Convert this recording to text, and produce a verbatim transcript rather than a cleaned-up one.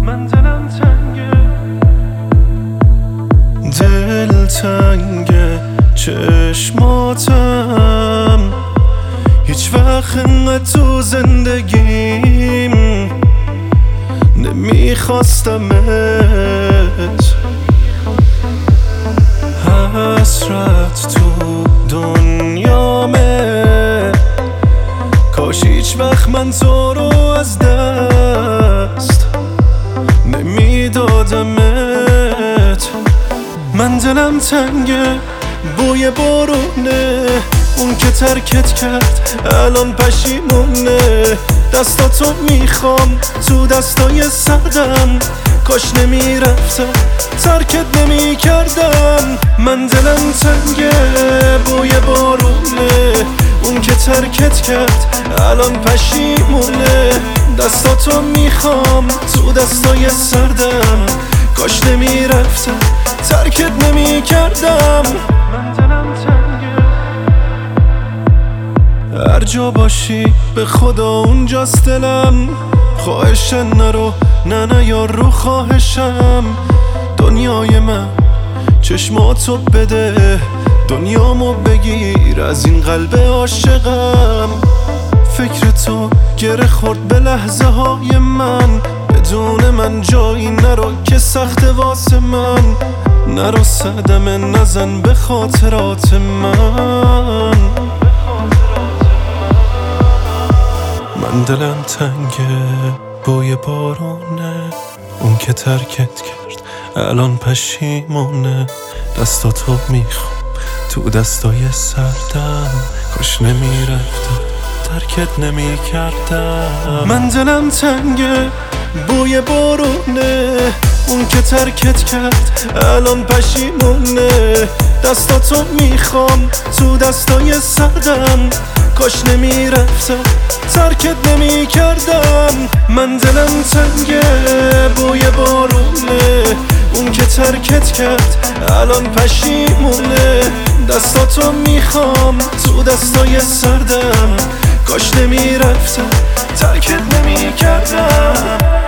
من دلم تنگه، دل تنگه، چشماتم هیچ وقت انقدر تو زندگیم نمیخواستمت. حسرت تو دنیامه، کاش هیچ وقت من تو رو از دست نمیدادمت. من دلم تنگه، بوی بارونه، اون که ترکت کرد الان پشیمونه. دستاتو میخوام تو دستای سردم، کاش نمیرفتم ترکت نمیکردم. من دلم تنگه، بوی بارونه، اون که ترکت کرد الان پشیمونه. دستاتو میخوام تو دستای سردم، کاش نمیرفتم ترکت نمیکردم. من دلم تنگه، هر جا باشی به خدا اونجاست دلم. خواهشن نرو، نه نه یار رو خواهشم. دنیای من چشماتو بده، دنیامو بگیر از این قلب عاشقم. فکر تو گره خورد به لحظه های من، بدون من جایی نرو که سخت واسه من. نرو صدمه نزن به خاطرات من. من دلم تنگه، بوی بارونه، اون که ترکت کرد الان پشیمونه. دستاتو میخوام تو دستای سردم، کاش نمیرفتم ترکت نمیکردم. من دلم تنگه، بوی بارونه، اون که ترکت کرد الان پشیمونه. دستاتو میخوام تو دستای سردم، کاش نمیرفتم ترکت نمیکردم. من دلم تنگه، بوی بارونه، اون که ترکت کرد الان پشیمونه. دستاتو میخوام تو دستای سردم، کاش نمیرفتم ترکت نمیکردم.